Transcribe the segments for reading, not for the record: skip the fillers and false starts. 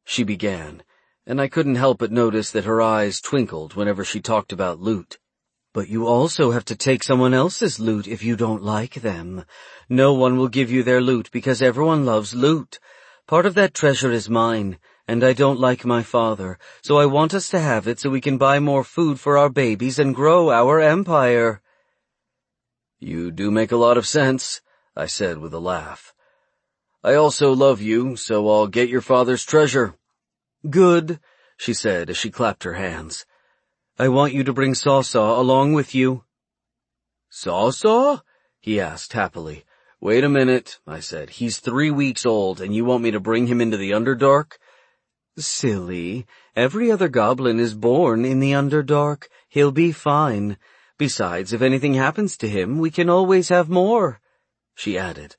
she began, and I couldn't help but notice that her eyes twinkled whenever she talked about loot. But you also have to take someone else's loot if you don't like them. No one will give you their loot because everyone loves loot. Part of that treasure is mine, and I don't like my father, so I want us to have it so we can buy more food for our babies and grow our empire." "You do make a lot of sense," I said with a laugh. "I also love you, so I'll get your father's treasure." "Good," she said as she clapped her hands. "I want you to bring Saw-Saw along with you." "Saw-Saw?" he asked happily. "Wait a minute," I said. "He's 3 weeks old, and you want me to bring him into the Underdark?" "Silly. Every other goblin is born in the Underdark. He'll be fine. Besides, if anything happens to him, we can always have more," she added.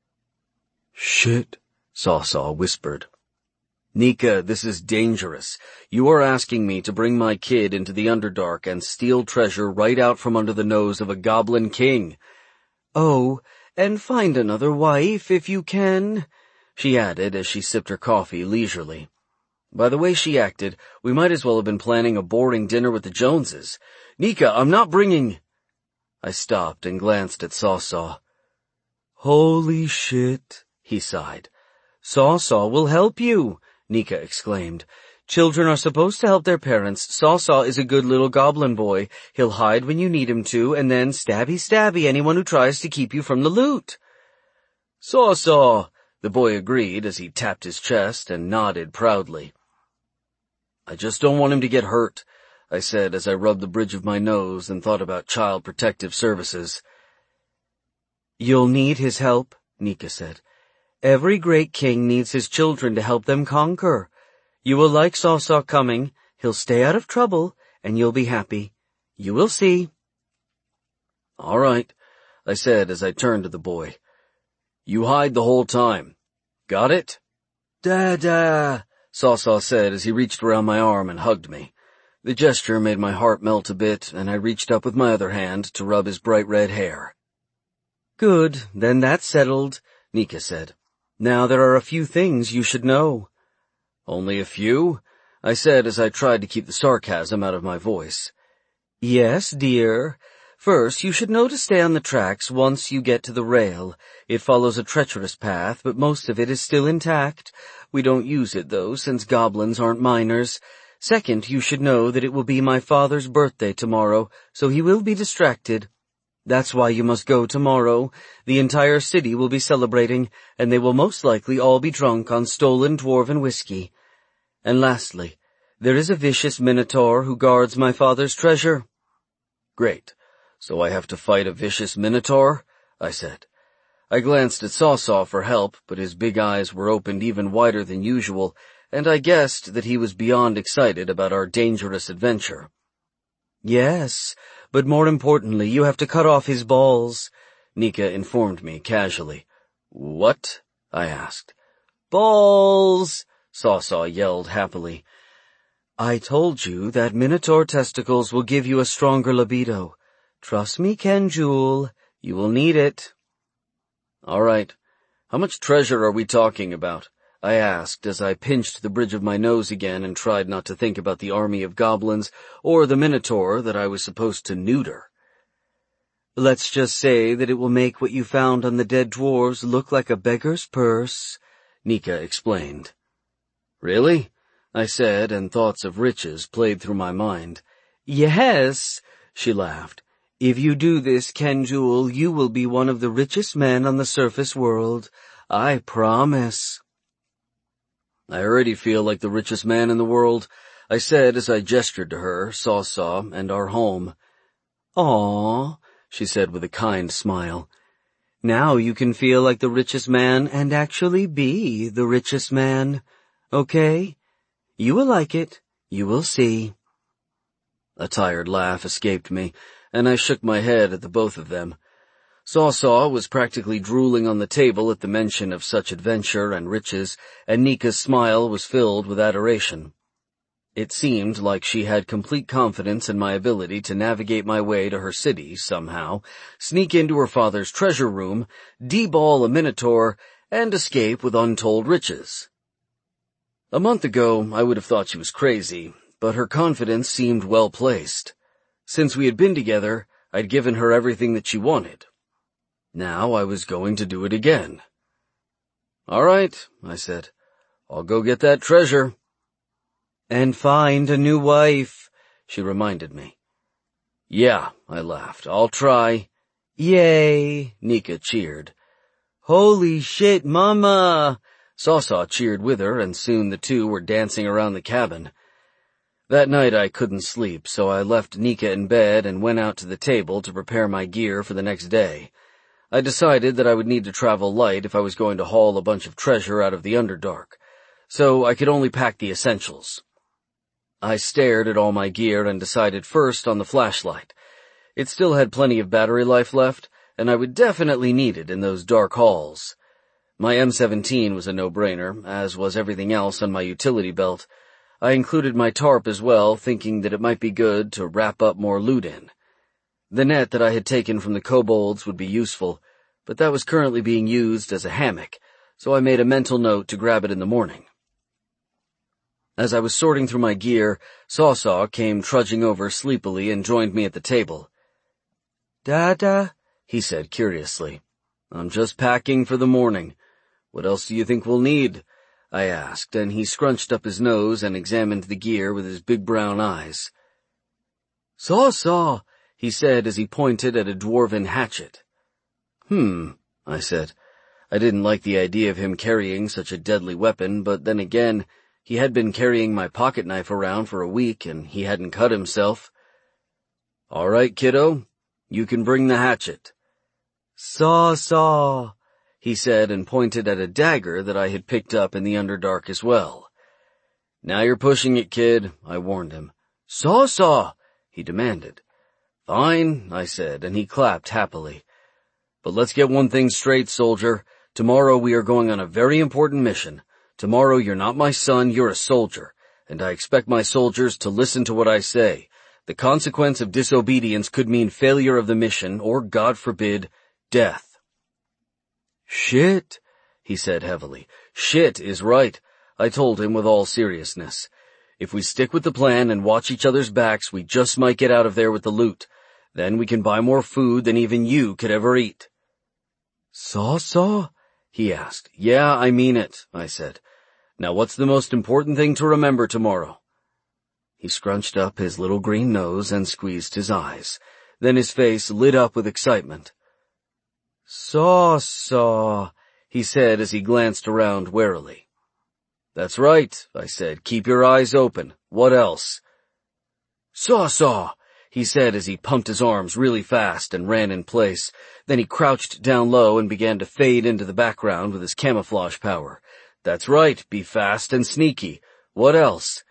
"Shit," Saw-Saw whispered. "Nika, this is dangerous. You are asking me to bring my kid into the Underdark and steal treasure right out from under the nose of a goblin king." "Oh, and find another wife if you can," she added as she sipped her coffee leisurely. By the way she acted, we might as well have been planning a boring dinner with the Joneses. "Nika, I'm not bringing—" I stopped and glanced at Saw-Saw. "Holy shit," he sighed. "Saw-Saw will help you," Nika exclaimed. "Children are supposed to help their parents. Saw-Saw is a good little goblin boy. He'll hide when you need him to, and then stabby-stabby anyone who tries to keep you from the loot." "Saw-Saw," the boy agreed as he tapped his chest and nodded proudly. "I just don't want him to get hurt," I said as I rubbed the bridge of my nose and thought about Child Protective Services. "You'll need his help," Nika said. "Every great king needs his children to help them conquer. You will like Saw-Saw coming. He'll stay out of trouble, and you'll be happy. You will see." "All right," I said as I turned to the boy. "You hide the whole time. Got it?" "Dada," Saw-Saw said as he reached around my arm and hugged me. The gesture made my heart melt a bit, and I reached up with my other hand to rub his bright red hair. "Good, then that's settled," Nika said. "Now there are a few things you should know." "Only a few?" I said as I tried to keep the sarcasm out of my voice. "Yes, dear. First, you should know to stay on the tracks once you get to the rail. It follows a treacherous path, but most of it is still intact. We don't use it, though, since goblins aren't miners. Second, you should know that it will be my father's birthday tomorrow, so he will be distracted. That's why you must go tomorrow. The entire city will be celebrating, and they will most likely all be drunk on stolen dwarven whiskey. And lastly, there is a vicious minotaur who guards my father's treasure." "Great. So I have to fight a vicious minotaur?" I said. I glanced at Saw-Saw for help, but his big eyes were opened even wider than usual, and I guessed that he was beyond excited about our dangerous adventure. "Yes, but more importantly, you have to cut off his balls," Nika informed me casually. "What?" I asked. "Balls!" Saw-Saw yelled happily. "I told you that Minotaur testicles will give you a stronger libido. Trust me, Kenjul, you will need it." "All right. How much treasure are we talking about?" I asked as I pinched the bridge of my nose again and tried not to think about the army of goblins or the Minotaur that I was supposed to neuter. "Let's just say that it will make what you found on the dead dwarves look like a beggar's purse," Nika explained. "Really?" I said, and thoughts of riches played through my mind. "Yes," she laughed. "If you do this, Kenjul, you will be one of the richest men on the surface world. I promise." "I already feel like the richest man in the world," I said as I gestured to her, Saw-Saw, and our home. "Aw," she said with a kind smile. "Now you can feel like the richest man and actually be the richest man. Okay? You will like it. You will see." A tired laugh escaped me, and I shook my head at the both of them. Saw-Saw was practically drooling on the table at the mention of such adventure and riches, and Nika's smile was filled with adoration. It seemed like she had complete confidence in my ability to navigate my way to her city somehow, sneak into her father's treasure room, deball a minotaur, and escape with untold riches. A month ago, I would have thought she was crazy, but her confidence seemed well placed. Since we had been together, I'd given her everything that she wanted. Now I was going to do it again. "All right," I said. "I'll go get that treasure." "And find a new wife," she reminded me. "Yeah," I laughed. "I'll try." "Yay," Nika cheered. "Holy shit, Mama!" Saw cheered with her, and soon the two were dancing around the cabin. That night I couldn't sleep, so I left Nika in bed and went out to the table to prepare my gear for the next day. I decided that I would need to travel light if I was going to haul a bunch of treasure out of the Underdark, so I could only pack the essentials. I stared at all my gear and decided first on the flashlight. It still had plenty of battery life left, and I would definitely need it in those dark halls. My M17 was a no-brainer, as was everything else on my utility belt. I included my tarp as well, thinking that it might be good to wrap up more loot in. The net that I had taken from the kobolds would be useful, but that was currently being used as a hammock, so I made a mental note to grab it in the morning. As I was sorting through my gear, Saw came trudging over sleepily and joined me at the table. "Dada?" he said curiously. "I'm just packing for the morning. What else do you think we'll need?" I asked, and he scrunched up his nose and examined the gear with his big brown eyes. "Saw," he said as he pointed at a dwarven hatchet. I said. I didn't like the idea of him carrying such a deadly weapon, but then again, he had been carrying my pocket knife around for a week, and he hadn't cut himself. "All right, kiddo, you can bring the hatchet." Saw, he said and pointed at a dagger that I had picked up in the Underdark as well. "Now you're pushing it, kid," I warned him. "Saw," he demanded. "Fine," I said, and he clapped happily. "But let's get one thing straight, soldier. Tomorrow we are going on a very important mission. Tomorrow you're not my son, you're a soldier, and I expect my soldiers to listen to what I say. The consequence of disobedience could mean failure of the mission, or, God forbid, death." "Shit," he said heavily. "Shit is right," I told him with all seriousness. "If we stick with the plan and watch each other's backs, we just might get out of there with the loot. Then we can buy more food than even you could ever eat." "Saw?" he asked. "Yeah, I mean it," I said. "Now what's the most important thing to remember tomorrow?" He scrunched up his little green nose and squeezed his eyes. Then his face lit up with excitement. "Saw," he said as he glanced around warily. "That's right," I said. "Keep your eyes open. What else?" "Saw," he said as he pumped his arms really fast and ran in place. Then he crouched down low and began to fade into the background with his camouflage power. "That's right, be fast and sneaky. What else?"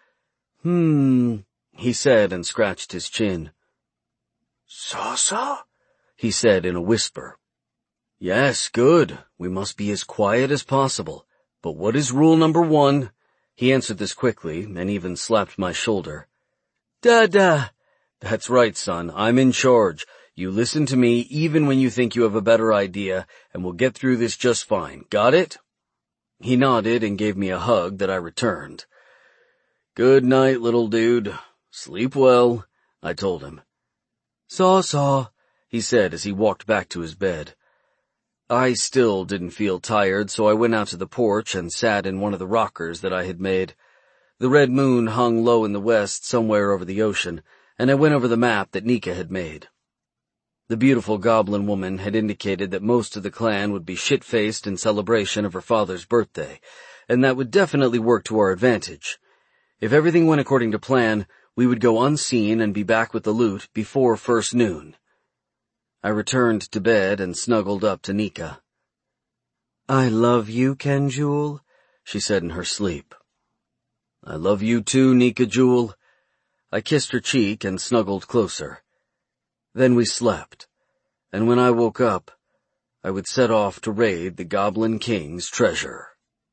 He said and scratched his chin. "Saw," he said in a whisper. "Yes, good. We must be as quiet as possible. But what is rule number 1? He answered this quickly and even slapped my shoulder. "Dada." "That's right, son. I'm in charge. You listen to me even when you think you have a better idea, and we'll get through this just fine. Got it?" He nodded and gave me a hug that I returned. "Good night, little dude. Sleep well," I told him. Saw, he said as he walked back to his bed. I still didn't feel tired, so I went out to the porch and sat in one of the rockers that I had made. The red moon hung low in the west somewhere over the ocean, and I went over the map that Nika had made. The beautiful goblin woman had indicated that most of the clan would be shit-faced in celebration of her father's birthday, and that would definitely work to our advantage. If everything went according to plan, we would go unseen and be back with the loot before first noon. I returned to bed and snuggled up to Nika. "I love you, Kenjul," she said in her sleep. "I love you too, Nika Jewel." I kissed her cheek and snuggled closer. Then we slept, and when I woke up, I would set off to raid the Goblin King's treasure.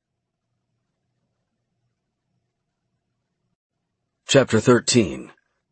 Chapter 13.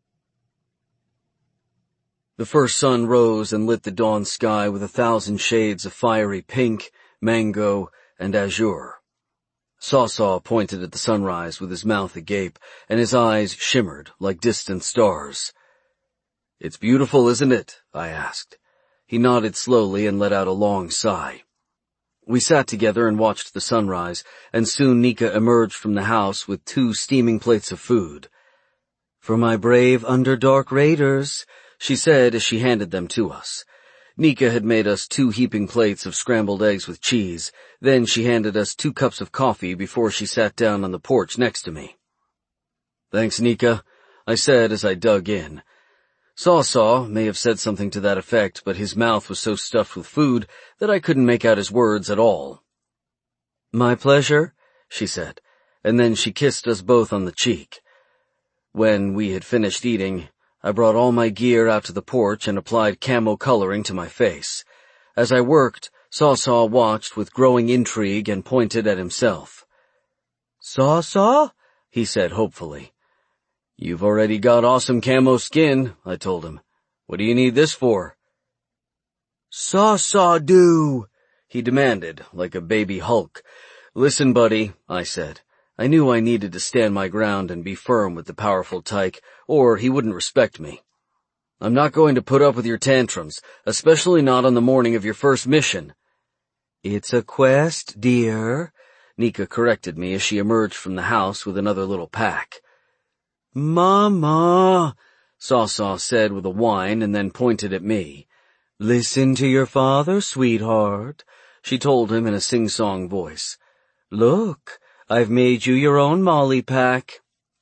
The first sun rose and lit the dawn sky with 1,000 shades of fiery pink, mango, and azure. Saw pointed at the sunrise with his mouth agape, and his eyes shimmered like distant stars. "It's beautiful, isn't it?" I asked. He nodded slowly and let out a long sigh. We sat together and watched the sunrise, and soon Nika emerged from the house with 2 steaming plates of food. "For my brave Underdark raiders," she said as she handed them to us. Nika had made us 2 heaping plates of scrambled eggs with cheese. Then she handed us 2 cups of coffee before she sat down on the porch next to me. "Thanks, Nika," I said as I dug in. Saw may have said something to that effect, but his mouth was so stuffed with food that I couldn't make out his words at all. "My pleasure," she said, and then she kissed us both on the cheek. When we had finished eating, I brought all my gear out to the porch and applied camo coloring to my face. As I worked, Saw watched with growing intrigue and pointed at himself. "Saw?" he said hopefully. "You've already got awesome camo skin," I told him. "What do you need this for?" "Saw do," he demanded, like a baby Hulk. "Listen, buddy," I said. I knew I needed to stand my ground and be firm with the powerful tyke, or he wouldn't respect me. "I'm not going to put up with your tantrums, especially not on the morning of your first mission." "It's a quest, dear," Nika corrected me as she emerged from the house with another little pack. "Mama," Saw said with a whine and then pointed at me. "Listen to your father, sweetheart," she told him in a sing-song voice. "Look, I've made you your own Molly pack."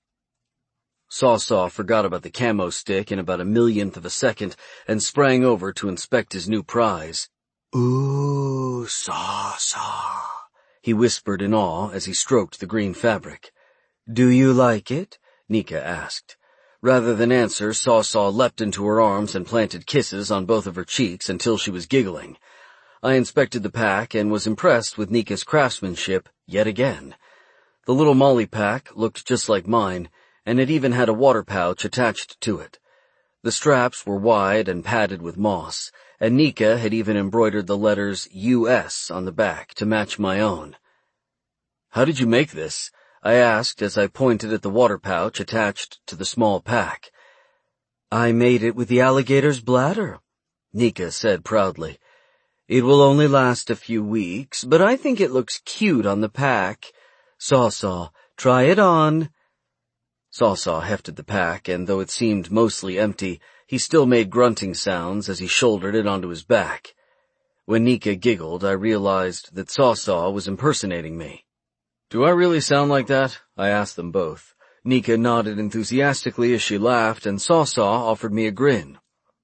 Saw forgot about the camo stick in about a millionth of a second and sprang over to inspect his new prize. "Ooh, Saw," he whispered in awe as he stroked the green fabric. "Do you like it?" Nika asked. Rather than answer, Saw leapt into her arms and planted kisses on both of her cheeks until she was giggling. I inspected the pack and was impressed with Nika's craftsmanship yet again. The little Molly pack looked just like mine, and it even had a water pouch attached to it. The straps were wide and padded with moss, and Nika had even embroidered the letters US on the back to match my own. "How did you make this?" I asked as I pointed at the water pouch attached to the small pack. "I made it with the alligator's bladder," Nika said proudly. "It will only last a few weeks, but I think it looks cute on the pack. Saw, try it on." Saw hefted the pack, and though it seemed mostly empty, he still made grunting sounds as he shouldered it onto his back. When Nika giggled, I realized that Saw was impersonating me. "Do I really sound like that?" I asked them both. Nika nodded enthusiastically as she laughed, and Saw offered me a grin.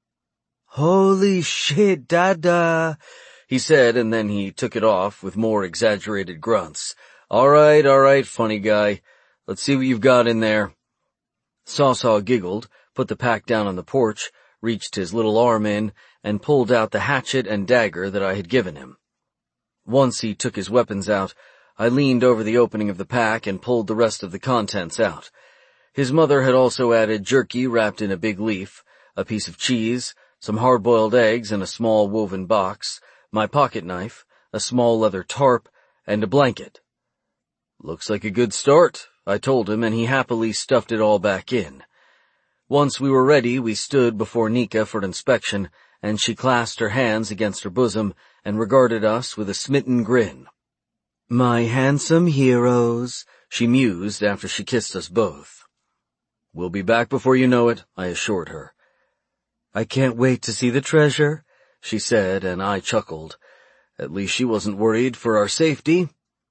"Holy shit, Dada," he said, and then he took it off with more exaggerated grunts. All right, funny guy. Let's see what you've got in there." Saw giggled, put the pack down on the porch, reached his little arm in, and pulled out the hatchet and dagger that I had given him. Once he took his weapons out, I leaned over the opening of the pack and pulled the rest of the contents out. His mother had also added jerky wrapped in a big leaf, a piece of cheese, some hard-boiled eggs in a small woven box, my pocket knife, a small leather tarp, and a blanket. "Looks like a good start," I told him, and he happily stuffed it all back in. Once we were ready, we stood before Nika for inspection, and she clasped her hands against her bosom and regarded us with a smitten grin. "My handsome heroes," she mused after she kissed us both. "We'll be back before you know it," I assured her. "I can't wait to see the treasure," she said, and I chuckled. At least she wasn't worried for our safety.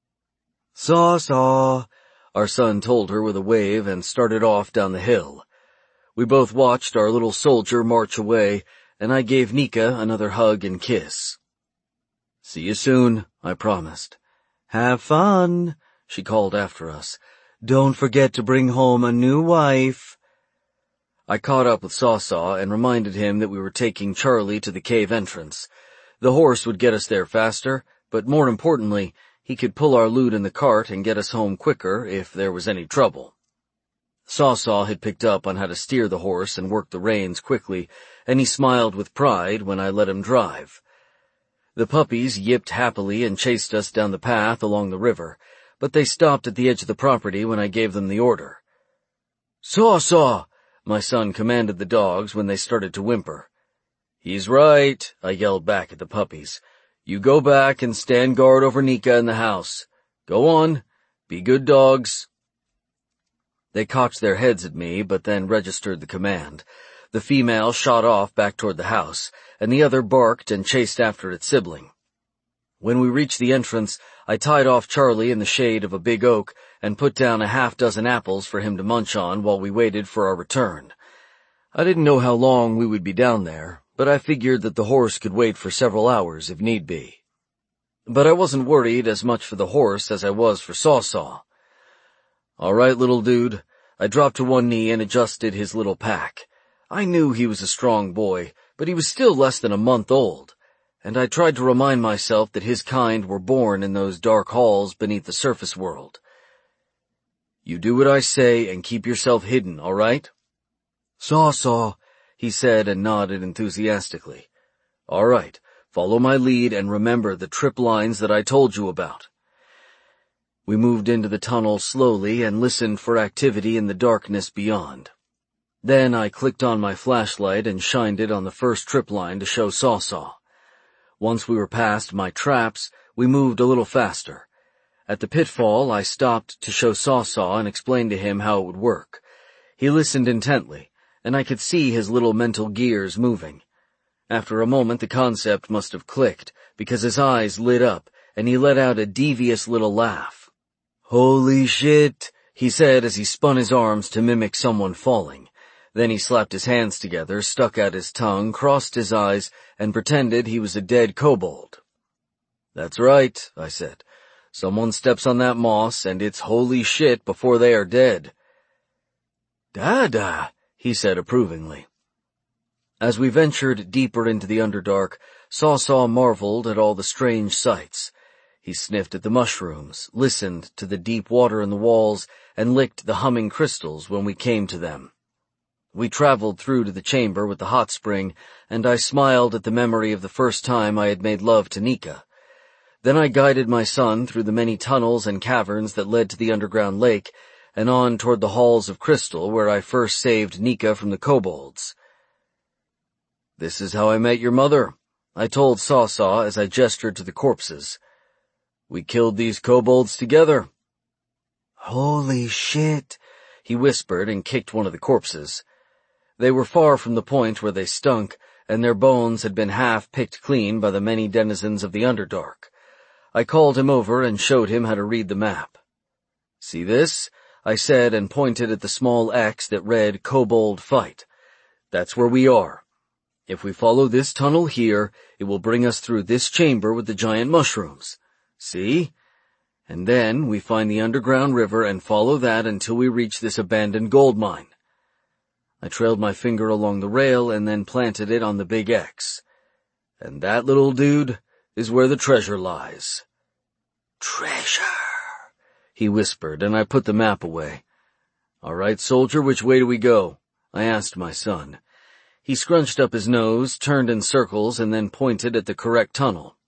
"Saw," our son told her with a wave and started off down the hill. We both watched our little soldier march away, and I gave Nika another hug and kiss. "See you soon," I promised. "Have fun," she called after us. "Don't forget to bring home a new wife." I caught up with Saw and reminded him that we were taking Charlie to the cave entrance. The horse would get us there faster, but more importantly, he could pull our loot in the cart and get us home quicker if there was any trouble. Saw had picked up on how to steer the horse and work the reins quickly, and he smiled with pride when I let him drive. The puppies yipped happily and chased us down the path along the river. but they stopped at the edge of the property when I gave them the order. "Saw-Saw!" my son commanded the dogs when they started to whimper. "He's right," I yelled back at the puppies. "You go back and stand guard over Nika in the house. Go on. Be good dogs." They cocked their heads at me, but then registered the command. The female shot off back toward the house, and the other barked and chased after its sibling. When we reached the entrance, I tied off Charlie in the shade of a big oak and put down a half-dozen apples for him to munch on while we waited for our return. I didn't know how long we would be down there, but I figured that the horse could wait for several hours if need be. But I wasn't worried as much for the horse as I was for Saw-Saw. "All right, little dude." I dropped to one knee and adjusted his little pack. I knew he was a strong boy, but he was still less than a month old, and I tried to remind myself that his kind were born in those dark halls beneath the surface world. "You do what I say and keep yourself hidden, all right?" "Saw-Saw," he said and nodded enthusiastically. "All right, follow my lead and remember the trip lines that I told you about." We moved into the tunnel slowly and listened for activity in the darkness beyond. Then I clicked on my flashlight and shined it on the first trip line to show Saw-Saw. Once we were past my traps, we moved a little faster. At the pitfall, I stopped to show Saw-Saw and explain to him how it would work. He listened intently, and I could see his little mental gears moving. After a moment, the concept must have clicked, because his eyes lit up, and he let out a devious little laugh. "Holy shit," he said as he spun his arms to mimic someone falling. Then he slapped his hands together, stuck out his tongue, crossed his eyes, and pretended he was a dead kobold. "That's right," I said. "Someone steps on that moss, and it's holy shit before they are dead." "Dada," he said approvingly. As we ventured deeper into the Underdark, Saw-Saw marveled at all the strange sights. He sniffed at the mushrooms, listened to the deep water in the walls, and licked the humming crystals when we came to them. We traveled through to the chamber with the hot spring, and I smiled at the memory of the first time I had made love to Nika. Then I guided my son through the many tunnels and caverns that led to the underground lake, and on toward the halls of crystal where I first saved Nika from the kobolds. "This is how I met your mother," I told Saw-Saw as I gestured to the corpses. "We killed these kobolds together." "Holy shit," he whispered and kicked one of the corpses. They were far from the point where they stunk, and their bones had been half picked clean by the many denizens of the Underdark. I called him over and showed him how to read the map. "See this?" I said and pointed at the small X that read Kobold Fight. "That's where we are. If we follow this tunnel here, it will bring us through this chamber with the giant mushrooms. See? And then we find the underground river and follow that until we reach this abandoned gold mine." I trailed my finger along the rail and then planted it on the big X. "And that, little dude, is where the treasure lies." "Treasure," he whispered, and I put the map away. "All right, soldier, which way do we go?" I asked my son. He scrunched up his nose, turned in circles, and then pointed at the correct tunnel.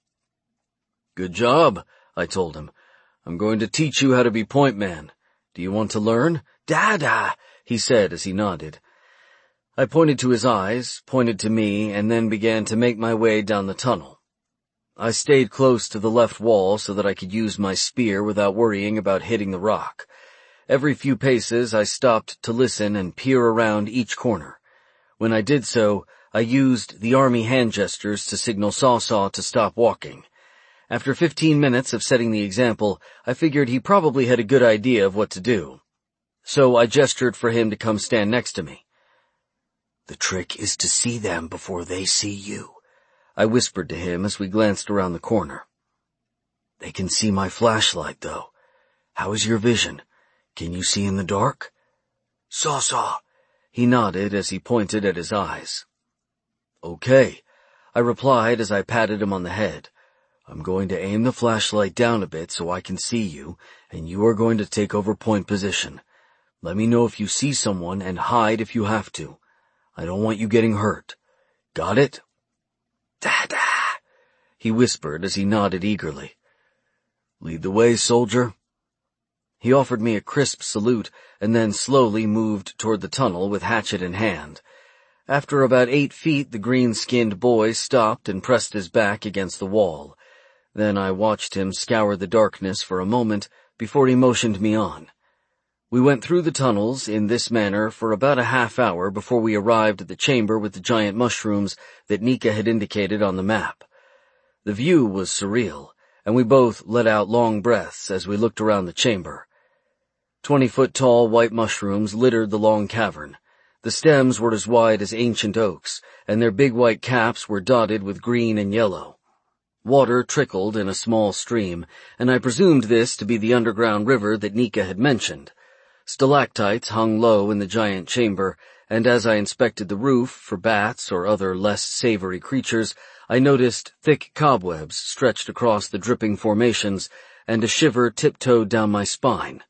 "Good job," I told him. "I'm going to teach you how to be point man. Do you want to learn?" "Dada," he said as he nodded. I pointed to his eyes, pointed to me, and then began to make my way down the tunnel. I stayed close to the left wall so that I could use my spear without worrying about hitting the rock. Every few paces I stopped to listen and peer around each corner. When I did so, I used the army hand gestures to signal Saw-Saw to stop walking. After 15 minutes of setting the example, I figured he probably had a good idea of what to do. So I gestured for him to come stand next to me. "The trick is to see them before they see you," I whispered to him as we glanced around the corner. "They can see my flashlight, though. How is your vision? Can you see in the dark?" "Saw-Saw," he nodded as he pointed at his eyes. "Okay," I replied as I patted him on the head. "I'm going to aim the flashlight down a bit so I can see you, and you are going to take over point position. Let me know if you see someone and hide if you have to. I don't want you getting hurt. Got it?" "Dada," he whispered as he nodded eagerly. "Lead the way, soldier." He offered me a crisp salute and then slowly moved toward the tunnel with hatchet in hand. After about 8 feet, the green-skinned boy stopped and pressed his back against the wall. Then I watched him scour the darkness for a moment before he motioned me on. We went through the tunnels in this manner for about a half hour before we arrived at the chamber with the giant mushrooms that Nika had indicated on the map. The view was surreal, and we both let out long breaths as we looked around the chamber. 20-foot-tall white mushrooms littered the long cavern. The stems were as wide as ancient oaks, and their big white caps were dotted with green and yellow. Water trickled in a small stream, and I presumed this to be the underground river that Nika had mentioned. Stalactites hung low in the giant chamber, and as I inspected the roof for bats or other less savory creatures, I noticed thick cobwebs stretched across the dripping formations, and a shiver tiptoed down my spine.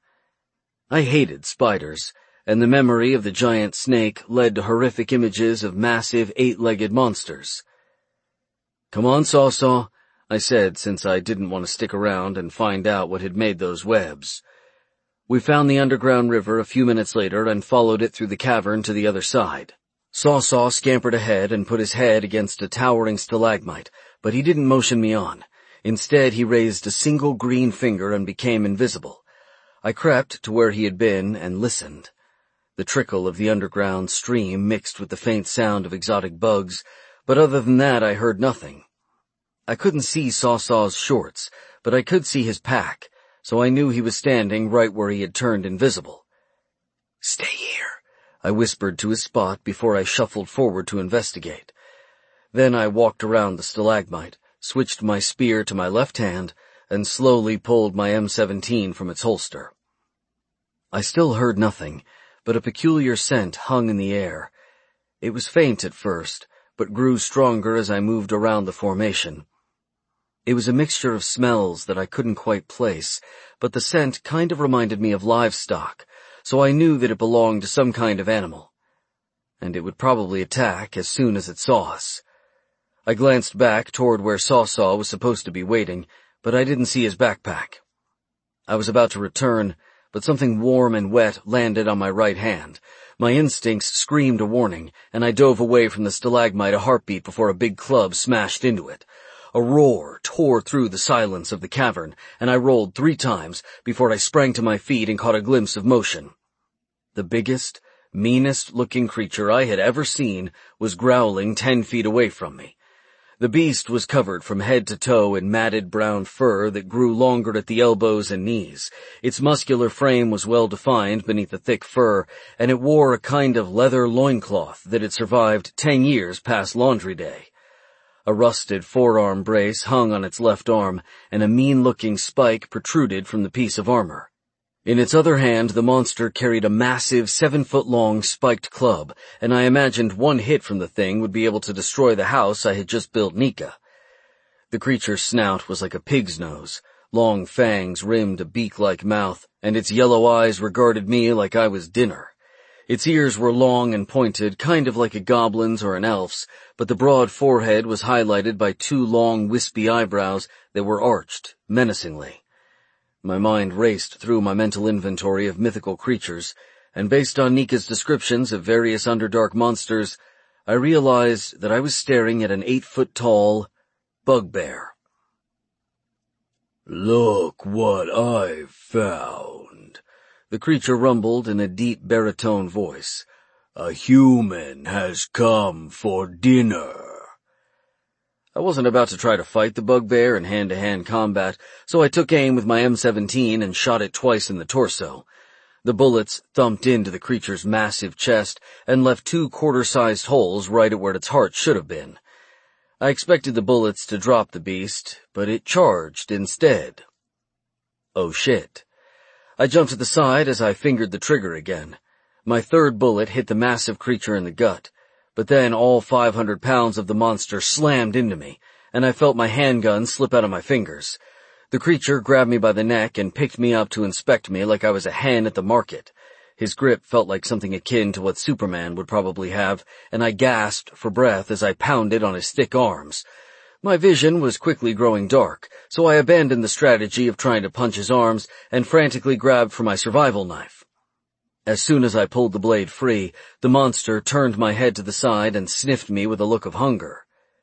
I hated spiders, and the memory of the giant snake led to horrific images of massive 8-legged monsters. "Come on, Saw-Saw," I said, since I didn't want to stick around and find out what had made those webs. We found the underground river a few minutes later and followed it through the cavern to the other side. Saw-Saw scampered ahead and put his head against a towering stalagmite, but he didn't motion me on. Instead, he raised a single green finger and became invisible. I crept to where he had been and listened. The trickle of the underground stream mixed with the faint sound of exotic bugs, but other than that I heard nothing. I couldn't see Saw-Saw's shorts, but I could see his pack, so I knew he was standing right where he had turned invisible. "Stay here," I whispered to his spot before I shuffled forward to investigate. Then I walked around the stalagmite, switched my spear to my left hand, and slowly pulled my M17 from its holster. I still heard nothing, but a peculiar scent hung in the air. It was faint at first, but grew stronger as I moved around the formation. It was a mixture of smells that I couldn't quite place, but the scent kind of reminded me of livestock, so I knew that it belonged to some kind of animal. And it would probably attack as soon as it saw us. I glanced back toward where Saw-Saw was supposed to be waiting, but I didn't see his backpack. I was about to return, but something warm and wet landed on my right hand. My instincts screamed a warning, and I dove away from the stalagmite a heartbeat before a big club smashed into it. A roar tore through the silence of the cavern, and I rolled 3 times before I sprang to my feet and caught a glimpse of motion. The biggest, meanest-looking creature I had ever seen was growling 10 feet away from me. The beast was covered from head to toe in matted brown fur that grew longer at the elbows and knees. Its muscular frame was well defined beneath the thick fur, and it wore a kind of leather loincloth that had survived 10 years past laundry day. A rusted forearm brace hung on its left arm, and a mean-looking spike protruded from the piece of armor. In its other hand, the monster carried a massive 7-foot-long spiked club, and I imagined one hit from the thing would be able to destroy the house I had just built Nika. The creature's snout was like a pig's nose, long fangs rimmed a beak-like mouth, and its yellow eyes regarded me like I was dinner. Its ears were long and pointed, kind of like a goblin's or an elf's, but the broad forehead was highlighted by 2 long, wispy eyebrows that were arched, menacingly. My mind raced through my mental inventory of mythical creatures, and based on Nika's descriptions of various Underdark monsters, I realized that I was staring at an 8-foot-tall bugbear. "Look what I've found," the creature rumbled in a deep baritone voice. "A human has come for dinner." I wasn't about to try to fight the bugbear in hand-to-hand combat, so I took aim with my M17 and shot it twice in the torso. The bullets thumped into the creature's massive chest and left 2 quarter-sized holes right at where its heart should have been. I expected the bullets to drop the beast, but it charged instead. Oh shit. I jumped to the side as I fingered the trigger again. My 3rd bullet hit the massive creature in the gut, but then all 500 pounds of the monster slammed into me, and I felt my handgun slip out of my fingers. The creature grabbed me by the neck and picked me up to inspect me like I was a hen at the market. His grip felt like something akin to what Superman would probably have, and I gasped for breath as I pounded on his thick arms. My vision was quickly growing dark, so I abandoned the strategy of trying to punch his arms and frantically grabbed for my survival knife. As soon as I pulled the blade free, the monster turned my head to the side and sniffed me with a look of hunger.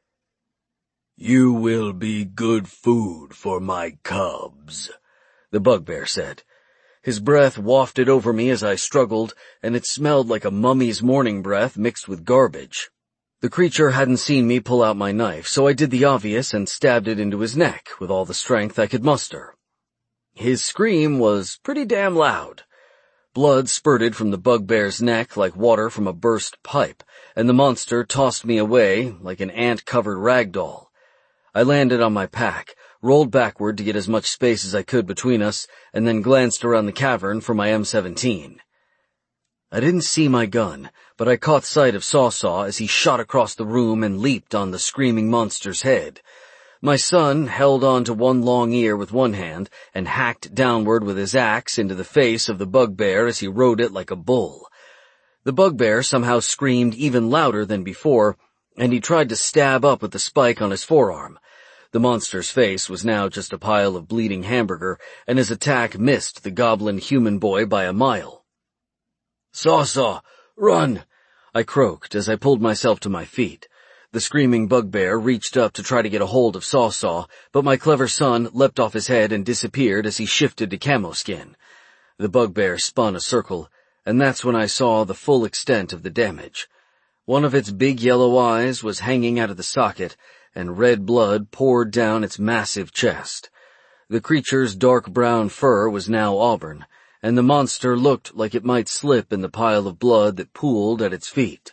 "You will be good food for my cubs," the bugbear said. His breath wafted over me as I struggled, and it smelled like a mummy's morning breath mixed with garbage. The creature hadn't seen me pull out my knife, so I did the obvious and stabbed it into his neck with all the strength I could muster. His scream was pretty damn loud. Blood spurted from the bugbear's neck like water from a burst pipe, and the monster tossed me away like an ant-covered rag doll. I landed on my pack, rolled backward to get as much space as I could between us, and then glanced around the cavern for my M17. I didn't see my gun, but I caught sight of Saw-Saw as he shot across the room and leaped on the screaming monster's head. My son held on to one long ear with one hand and hacked downward with his axe into the face of the bugbear as he rode it like a bull. The bugbear somehow screamed even louder than before, and he tried to stab up at the spike on his forearm. The monster's face was now just a pile of bleeding hamburger, and his attack missed the goblin human boy by a mile. "Saw-Saw, run!" I croaked as I pulled myself to my feet. The screaming bugbear reached up to try to get a hold of Saw-Saw, but my clever son leapt off his head and disappeared as he shifted to camo skin. The bugbear spun a circle, and that's when I saw the full extent of the damage. One of its big yellow eyes was hanging out of the socket, and red blood poured down its massive chest. The creature's dark brown fur was now auburn, and the monster looked like it might slip in the pile of blood that pooled at its feet.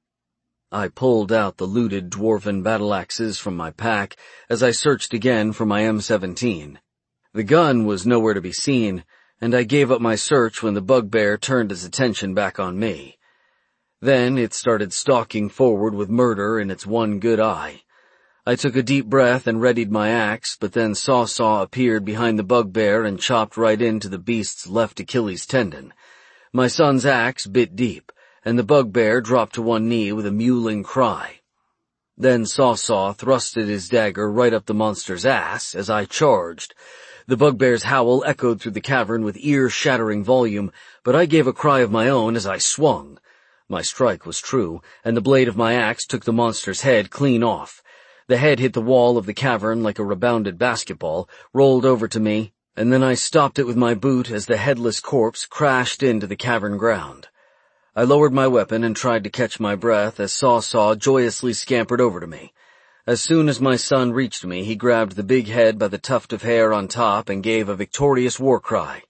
I pulled out the looted dwarven battle axes from my pack as I searched again for my M17. The gun was nowhere to be seen, and I gave up my search when the bugbear turned its attention back on me. Then it started stalking forward with murder in its one good eye. I took a deep breath and readied my axe, but then Saw-Saw appeared behind the bugbear and chopped right into the beast's left Achilles tendon. My son's axe bit deep, and the bugbear dropped to one knee with a mewling cry. Then Saw-Saw thrusted his dagger right up the monster's ass as I charged. The bugbear's howl echoed through the cavern with ear-shattering volume, but I gave a cry of my own as I swung. My strike was true, and the blade of my axe took the monster's head clean off. The head hit the wall of the cavern like a rebounded basketball, rolled over to me, and then I stopped it with my boot as the headless corpse crashed into the cavern ground. I lowered my weapon and tried to catch my breath as Saw-Saw joyously scampered over to me. As soon as my son reached me, he grabbed the big head by the tuft of hair on top and gave a victorious war cry.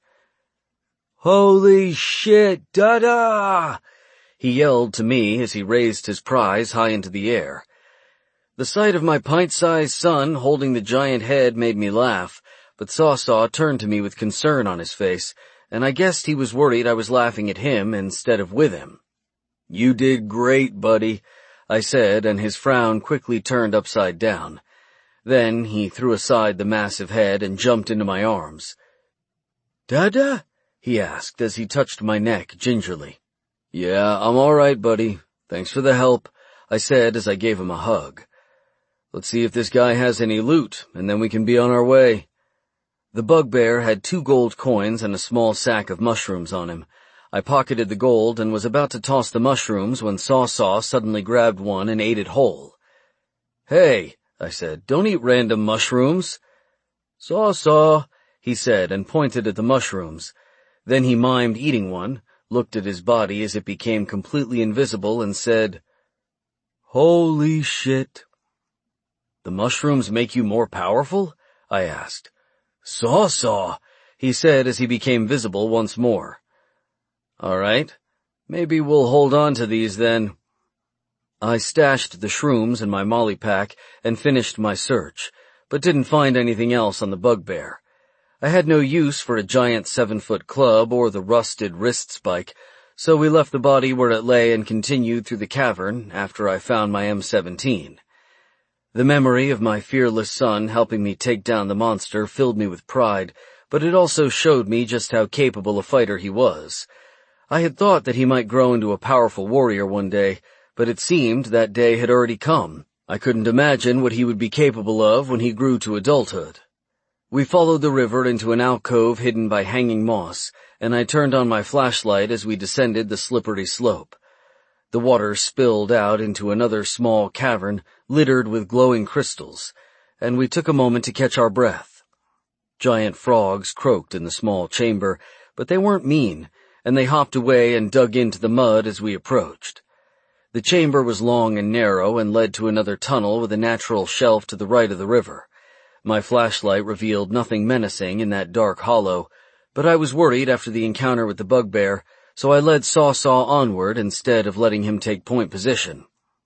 "Holy shit, Dada!" he yelled to me as he raised his prize high into the air. The sight of my pint-sized son holding the giant head made me laugh, but Saw-Saw turned to me with concern on his face, and I guessed he was worried I was laughing at him instead of with him. "You did great, buddy," I said, and his frown quickly turned upside down. Then he threw aside the massive head and jumped into my arms. "Dada?" he asked as he touched my neck gingerly. "Yeah, I'm all right, buddy. Thanks for the help," I said as I gave him a hug. "Let's see if this guy has any loot, and then we can be on our way." The bugbear had 2 gold coins and a small sack of mushrooms on him. I pocketed the gold and was about to toss the mushrooms when Saw-Saw suddenly grabbed one and ate it whole. "Hey," I said, "don't eat random mushrooms." "Saw-Saw," he said and pointed at the mushrooms. Then he mimed eating one, looked at his body as it became completely invisible and said, "Holy shit." "The mushrooms make you more powerful?" I asked. "Saw-Saw," he said as he became visible once more. "All right, maybe we'll hold on to these then." I stashed the shrooms in my molly pack and finished my search, but didn't find anything else on the bugbear. I had no use for a giant 7-foot club or the rusted wrist spike, so we left the body where it lay and continued through the cavern after I found my M17. The memory of my fearless son helping me take down the monster filled me with pride, but it also showed me just how capable a fighter he was. I had thought that he might grow into a powerful warrior one day, but it seemed that day had already come, I couldn't imagine what he would be capable of when he grew to adulthood. We followed the river into an alcove hidden by hanging moss, and I turned on my flashlight as we descended the slippery slope. The water spilled out into another small cavern littered with glowing crystals, and we took a moment to catch our breath. Giant frogs croaked in the small chamber, but they weren't mean, and they hopped away and dug into the mud as we approached. The chamber was long and narrow and led to another tunnel with a natural shelf to the right of the river. My flashlight revealed nothing menacing in that dark hollow, but I was worried after the encounter with the bugbear, so I led Saw-Saw onward instead of letting him take point position.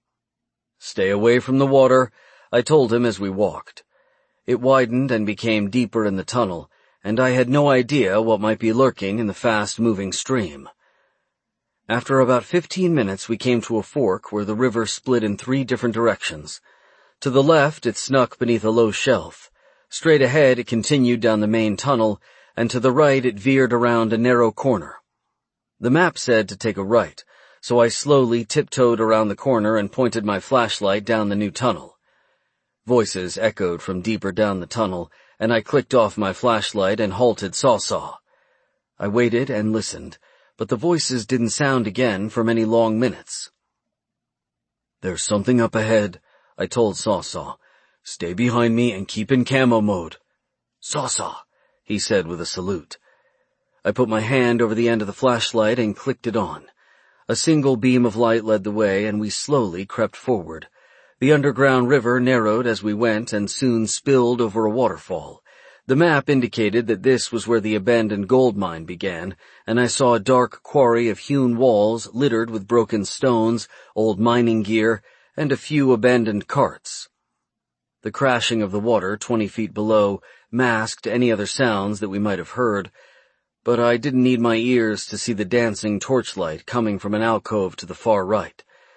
"Stay away from the water," I told him as we walked. It widened and became deeper in the tunnel, and I had no idea what might be lurking in the fast-moving stream. After about 15 minutes we came to a fork where the river split in 3 different directions. To the left it snuck beneath a low shelf. Straight ahead it continued down the main tunnel, and to the right it veered around a narrow corner. The map said to take a right, so I slowly tiptoed around the corner and pointed my flashlight down the new tunnel. Voices echoed from deeper down the tunnel, and I clicked off my flashlight and halted Saw-Saw. I waited and listened, but the voices didn't sound again for many long minutes. "There's something up ahead," I told Saw-Saw. "Stay behind me and keep in camo mode." "Saw-Saw," he said with a salute. I put my hand over the end of the flashlight and clicked it on. A single beam of light led the way, and we slowly crept forward. The underground river narrowed as we went and soon spilled over a waterfall. The map indicated that this was where the abandoned gold mine began, and I saw a dark quarry of hewn walls littered with broken stones, old mining gear, and a few abandoned carts. The crashing of the water 20 feet below masked any other sounds that we might have heard, but I didn't need my ears to see the dancing torchlight coming from an alcove to the far right.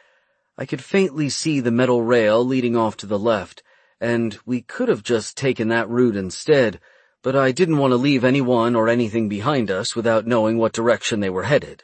I could faintly see the metal rail leading off to the left, and we could have just taken that route instead, but I didn't want to leave anyone or anything behind us without knowing what direction they were headed.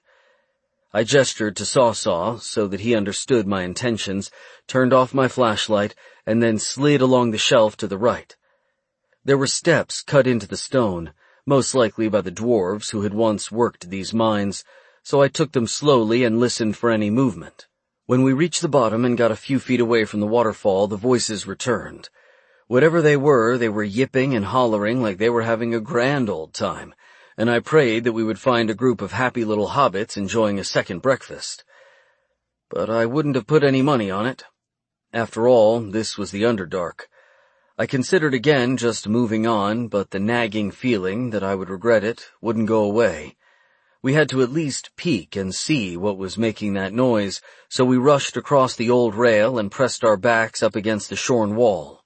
I gestured to Saw-Saw so that he understood my intentions, turned off my flashlight, and then slid along the shelf to the right. There were steps cut into the stone, most likely by the dwarves who had once worked these mines, so I took them slowly and listened for any movement. When we reached the bottom and got a few feet away from the waterfall, the voices returned. Whatever they were yipping and hollering like they were having a grand old time, and I prayed that we would find a group of happy little hobbits enjoying a second breakfast. But I wouldn't have put any money on it. After all, this was the Underdark. I considered again just moving on, but the nagging feeling that I would regret it wouldn't go away. We had to at least peek and see what was making that noise, so we rushed across the old rail and pressed our backs up against the shorn wall.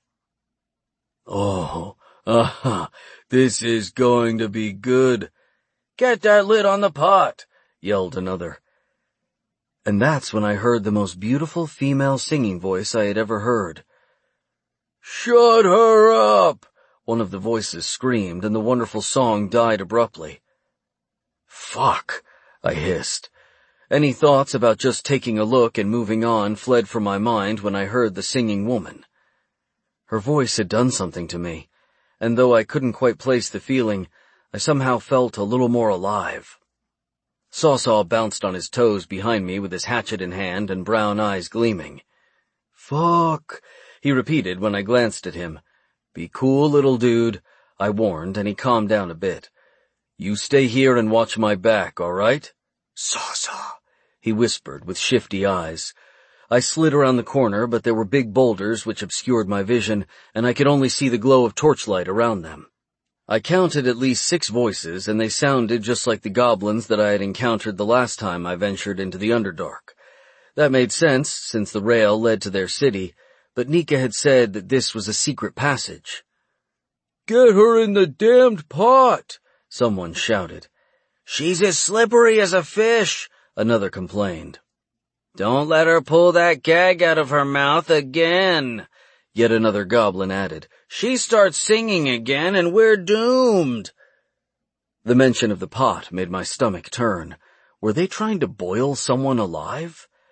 "Oh, this is going to be good." "Get that lid on the pot," yelled another. And that's when I heard the most beautiful female singing voice I had ever heard. "Shut her up!" one of the voices screamed, and the wonderful song died abruptly. "Fuck," I hissed. Any thoughts about just taking a look and moving on fled from my mind when I heard the singing woman. Her voice had done something to me, and though I couldn't quite place the feeling, I somehow felt a little more alive. Saw-Saw bounced on his toes behind me with his hatchet in hand and brown eyes gleaming. "Fuck," he repeated when I glanced at him. "Be cool, little dude," I warned, and he calmed down a bit. "You stay here and watch my back, all right?" "Saw-Saw," he whispered with shifty eyes. I slid around the corner, but there were big boulders which obscured my vision, and I could only see the glow of torchlight around them. I counted at least 6 voices, and they sounded just like the goblins that I had encountered the last time I ventured into the Underdark. That made sense, since the rail led to their city, but Nika had said that this was a secret passage. "Get her in the damned pot!" someone shouted. "She's as slippery as a fish," another complained. "Don't let her pull that gag out of her mouth again," yet another goblin added. "She starts singing again and we're doomed." The mention of the pot made my stomach turn. Were they trying to boil someone alive?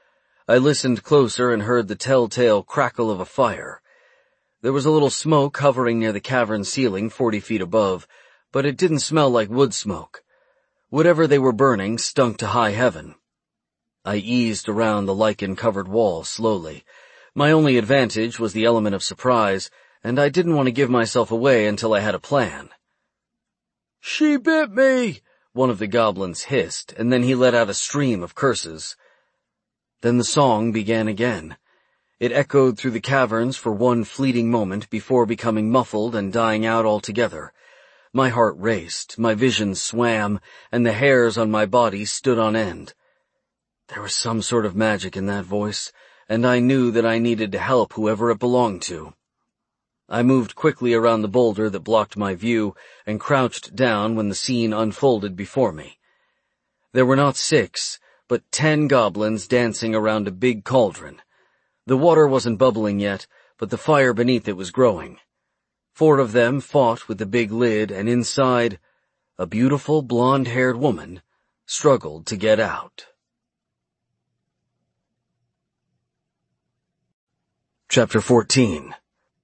I listened closer and heard the telltale crackle of a fire. There was a little smoke hovering near the cavern ceiling 40 feet above, but it didn't smell like wood smoke. Whatever they were burning stunk to high heaven. I eased around the lichen-covered wall slowly. My only advantage was the element of surprise, and I didn't want to give myself away until I had a plan. "She bit me!" one of the goblins hissed, and then he let out a stream of curses. Then the song began again. It echoed through the caverns for one fleeting moment before becoming muffled and dying out altogether. My heart raced, my vision swam, and the hairs on my body stood on end. There was some sort of magic in that voice, and I knew that I needed to help whoever it belonged to. I moved quickly around the boulder that blocked my view and crouched down when the scene unfolded before me. There were not 6, but 10 goblins dancing around a big cauldron. The water wasn't bubbling yet, but the fire beneath it was growing. 4 of them fought with the big lid, and inside, a beautiful blonde-haired woman struggled to get out. Chapter 14.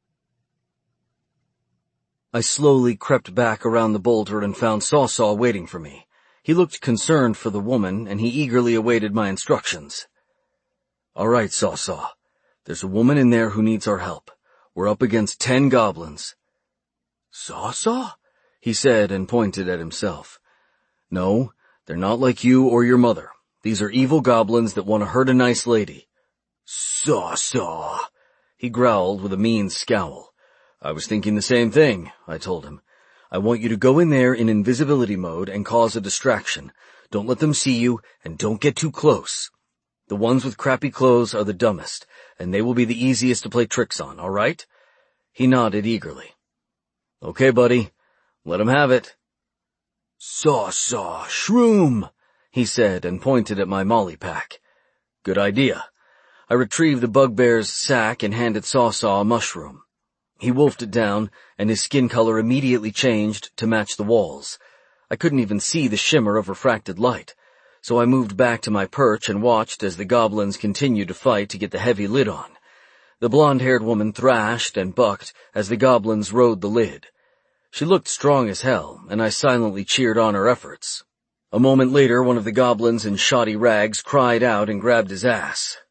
I slowly crept back around the boulder and found Saw waiting for me. He looked concerned for the woman, and he eagerly awaited my instructions. "All right, Saw. There's a woman in there who needs our help. We're up against 10 goblins. "Saw?" he said and pointed at himself. "No, they're not like you or your mother. These are evil goblins that want to hurt a nice lady." "Saw," he growled with a mean scowl. "I was thinking the same thing," I told him. "I want you to go in there in invisibility mode and cause a distraction. Don't let them see you, and don't get too close. The ones with crappy clothes are the dumbest, and they will be the easiest to play tricks on, all right?" He nodded eagerly. "Okay, buddy. Let 'em have it." Saw, shroom," he said and pointed at my molly pack. "Good idea." I retrieved the bugbear's sack and handed Saw a mushroom. He wolfed it down, and his skin color immediately changed to match the walls. I couldn't even see the shimmer of refracted light, so I moved back to my perch and watched as the goblins continued to fight to get the heavy lid on. The blonde-haired woman thrashed and bucked as the goblins rode the lid. She looked strong as hell, and I silently cheered on her efforts. A moment later, one of the goblins in shoddy rags cried out and grabbed his ass.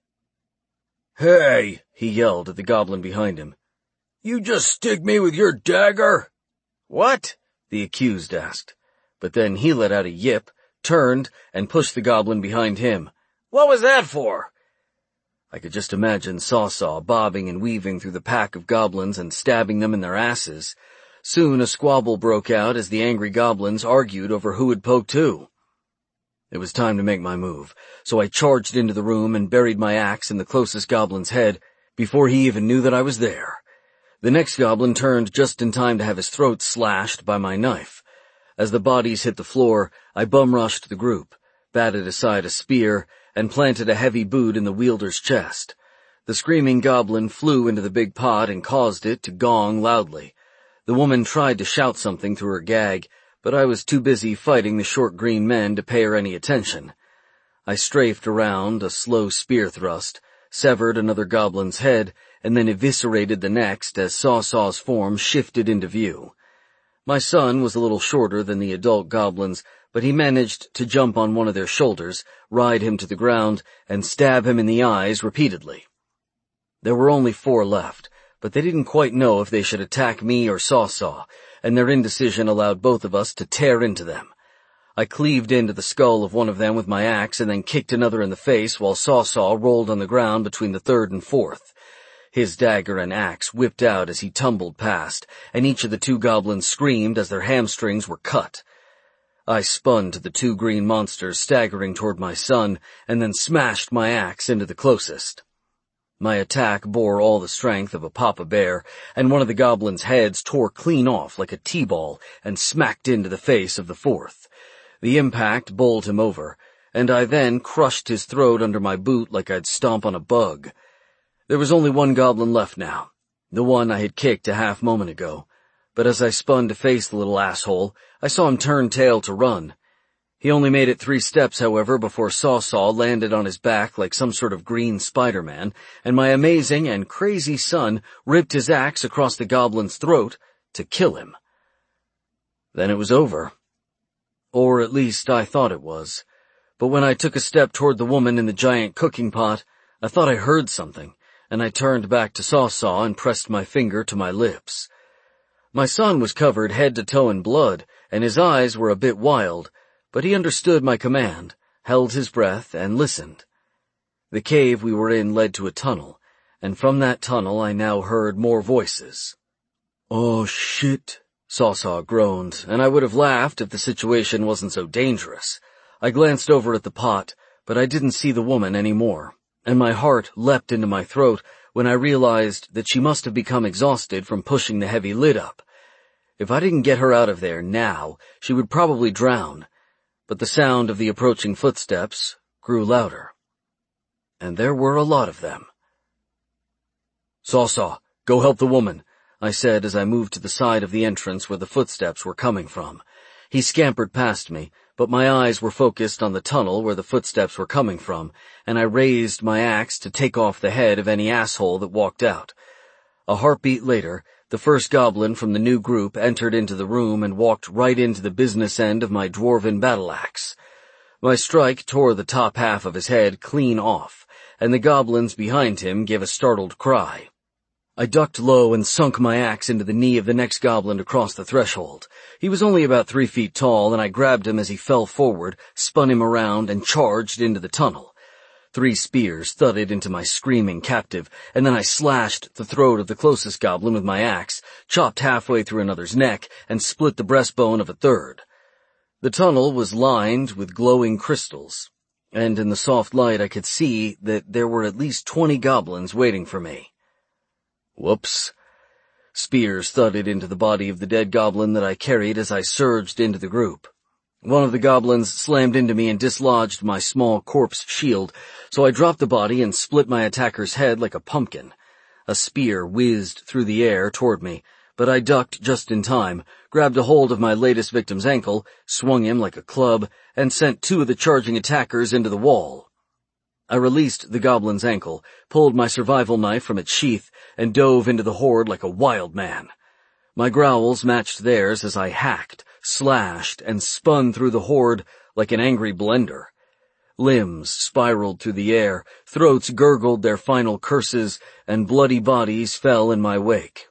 "Hey!" he yelled at the goblin behind him. "You just stick me with your dagger?" "What?" the accused asked. But then he let out a yip, turned, and pushed the goblin behind him. "What was that for?" I could just imagine Saw bobbing and weaving through the pack of goblins and stabbing them in their asses. Soon a squabble broke out as the angry goblins argued over who had poked who. It was time to make my move, so I charged into the room and buried my axe in the closest goblin's head before he even knew that I was there. The next goblin turned just in time to have his throat slashed by my knife. As the bodies hit the floor, I bum-rushed the group, batted aside a spear, and planted a heavy boot in the wielder's chest. The screaming goblin flew into the big pot and caused it to gong loudly. The woman tried to shout something through her gag, but I was too busy fighting the short green men to pay her any attention. I strafed around a slow spear thrust, severed another goblin's head, and then eviscerated the next as Saw's form shifted into view. My son was a little shorter than the adult goblins, but he managed to jump on one of their shoulders, ride him to the ground, and stab him in the eyes repeatedly. There were only 4 left, but they didn't quite know if they should attack me or Saw, and their indecision allowed both of us to tear into them. I cleaved into the skull of one of them with my axe and then kicked another in the face while Saw rolled on the ground between the 3rd and 4th. His dagger and axe whipped out as he tumbled past, and each of the 2 goblins screamed as their hamstrings were cut. I spun to the 2 green monsters staggering toward my son, and then smashed my axe into the closest. My attack bore all the strength of a papa bear, and one of the goblins' heads tore clean off like a T-ball and smacked into the face of the 4th. The impact bowled him over, and I then crushed his throat under my boot like I'd stomp on a bug. There was only 1 goblin left now, the one I had kicked a half moment ago, but as I spun to face the little asshole, I saw him turn tail to run. He only made it 3 steps, however, before Saw landed on his back like some sort of green Spider-Man, and my amazing and crazy son ripped his axe across the goblin's throat to kill him. Then it was over. Or at least I thought it was. But when I took a step toward the woman in the giant cooking pot, I thought I heard something, and I turned back to Saw and pressed my finger to my lips. My son was covered head to toe in blood, and his eyes were a bit wild, but he understood my command, held his breath, and listened. The cave we were in led to a tunnel, and from that tunnel I now heard more voices. "Oh, shit," Saw groaned, and I would have laughed if the situation wasn't so dangerous. I glanced over at the pot, but I didn't see the woman anymore, and my heart leapt into my throat when I realized that she must have become exhausted from pushing the heavy lid up. If I didn't get her out of there now, she would probably drown. But the sound of the approaching footsteps grew louder. And there were a lot of them. "Saw, go help the woman," I said as I moved to the side of the entrance where the footsteps were coming from. He scampered past me, but my eyes were focused on the tunnel where the footsteps were coming from, and I raised my axe to take off the head of any asshole that walked out. A heartbeat later, the first goblin from the new group entered into the room and walked right into the business end of my dwarven battle-axe. My strike tore the top half of his head clean off, and the goblins behind him gave a startled cry. I ducked low and sunk my axe into the knee of the next goblin across the threshold. He was only about 3 feet tall, and I grabbed him as he fell forward, spun him around, and charged into the tunnel. 3 spears thudded into my screaming captive, and then I slashed the throat of the closest goblin with my axe, chopped halfway through another's neck, and split the breastbone of a third. The tunnel was lined with glowing crystals, and in the soft light I could see that there were at least 20 goblins waiting for me. Whoops. Spears thudded into the body of the dead goblin that I carried as I surged into the group. One of the goblins slammed into me and dislodged my small corpse shield, so I dropped the body and split my attacker's head like a pumpkin. A spear whizzed through the air toward me, but I ducked just in time, grabbed a hold of my latest victim's ankle, swung him like a club, and sent 2 of the charging attackers into the wall. I released the goblin's ankle, pulled my survival knife from its sheath, and dove into the horde like a wild man. My growls matched theirs as I hacked, slashed, and spun through the horde like an angry blender. Limbs spiraled through the air, throats gurgled their final curses, and bloody bodies fell in my wake.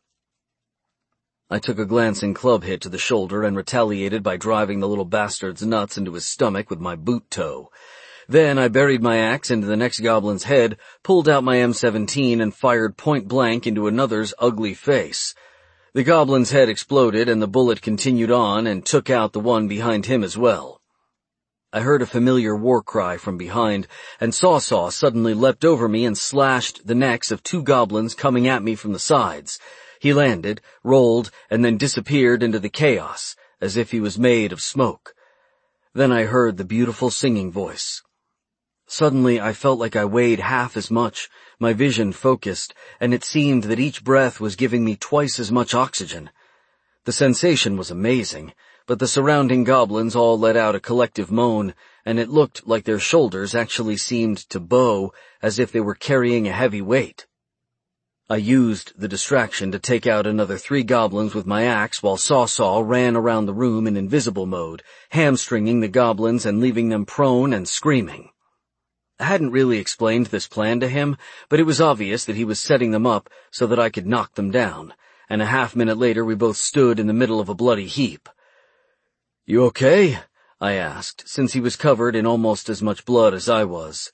I took a glancing club hit to the shoulder and retaliated by driving the little bastard's nuts into his stomach with my boot toe. Then I buried my axe into the next goblin's head, pulled out my M17, and fired point blank into another's ugly face. The goblin's head exploded, and the bullet continued on and took out the one behind him as well. I heard a familiar war cry from behind, and Saw suddenly leapt over me and slashed the necks of 2 goblins coming at me from the sides. He landed, rolled, and then disappeared into the chaos, as if he was made of smoke. Then I heard the beautiful singing voice. Suddenly I felt like I weighed half as much, my vision focused, and it seemed that each breath was giving me twice as much oxygen. The sensation was amazing, but the surrounding goblins all let out a collective moan, and it looked like their shoulders actually seemed to bow as if they were carrying a heavy weight. I used the distraction to take out another 3 goblins with my axe while Saw ran around the room in invisible mode, hamstringing the goblins and leaving them prone and screaming. I hadn't really explained this plan to him, but it was obvious that he was setting them up so that I could knock them down, and a half-minute later we both stood in the middle of a bloody heap. "You okay?" I asked, since he was covered in almost as much blood as I was.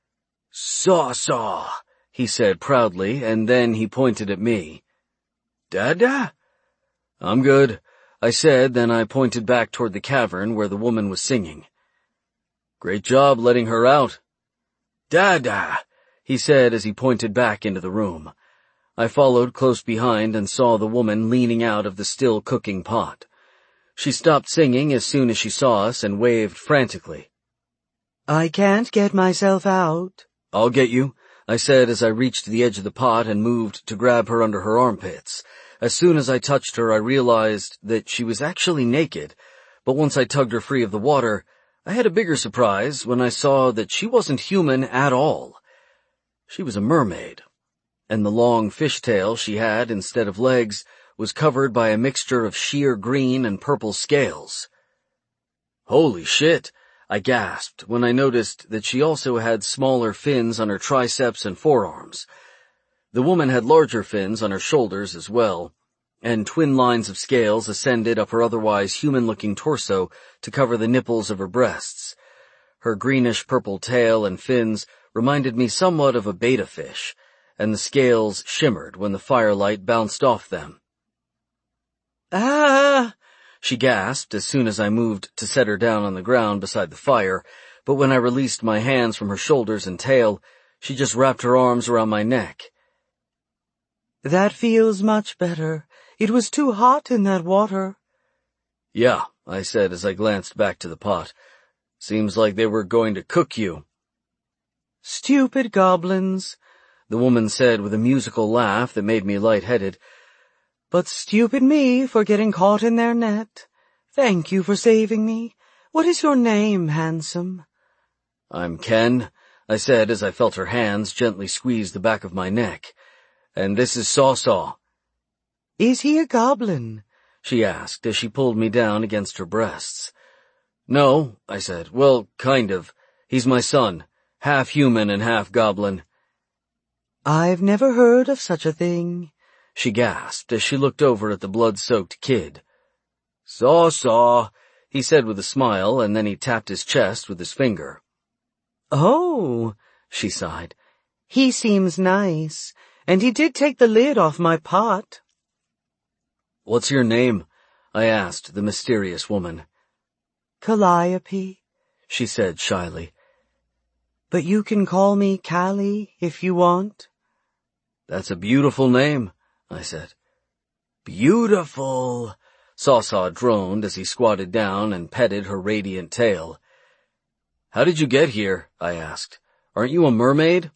"Saw," he said proudly, and then he pointed at me. "Dada?" "I'm good," I said, then I pointed back toward the cavern where the woman was singing. "Great job letting her out." "Dada," he said as he pointed back into the room. I followed close behind and saw the woman leaning out of the still cooking pot. She stopped singing as soon as she saw us and waved frantically. "I can't get myself out." "I'll get you," I said as I reached the edge of the pot and moved to grab her under her armpits. As soon as I touched her, I realized that she was actually naked, but once I tugged her free of the water, I had a bigger surprise when I saw that she wasn't human at all. She was a mermaid, and the long fishtail she had instead of legs was covered by a mixture of sheer green and purple scales. Holy shit, I gasped when I noticed that she also had smaller fins on her triceps and forearms. The woman had larger fins on her shoulders as well, and twin lines of scales ascended up her otherwise human-looking torso to cover the nipples of her breasts. Her greenish-purple tail and fins reminded me somewhat of a betta fish, and the scales shimmered when the firelight bounced off them. "Ah!" she gasped as soon as I moved to set her down on the ground beside the fire, but when I released my hands from her shoulders and tail, she just wrapped her arms around my neck. "That feels much better. It was too hot in that water." "Yeah," I said as I glanced back to the pot. "Seems like they were going to cook you." "Stupid goblins," the woman said with a musical laugh that made me lightheaded. "But stupid me for getting caught in their net. Thank you for saving me. What is your name, handsome?" "I'm Ken," I said as I felt her hands gently squeeze the back of my neck. "And this is Saw-Saw." "Is he a goblin?" she asked as she pulled me down against her breasts. "No," I said. "Well, kind of. He's my son, half human and half goblin." "I've never heard of such a thing," she gasped as she looked over at the blood-soaked kid. "Saw-Saw," he said with a smile, and then he tapped his chest with his finger. "Oh," she sighed. "He seems nice, and he did take the lid off my pot." "What's your name?" I asked the mysterious woman. "Calliope," she said shyly. "But you can call me Callie if you want." "That's a beautiful name," I said. "Beautiful," Saw-Saw droned as he squatted down and petted her radiant tail. "How did you get here?" I asked. "Aren't you a mermaid?"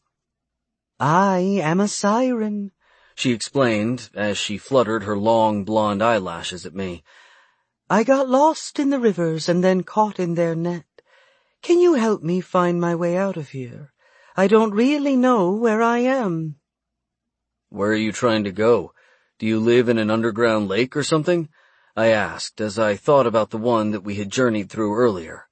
"I am a siren," she explained as she fluttered her long blonde eyelashes at me. "I got lost in the rivers and then caught in their net. Can you help me find my way out of here? I don't really know where I am." "Where are you trying to go? Do you live in an underground lake or something?" I asked as I thought about the one that we had journeyed through earlier.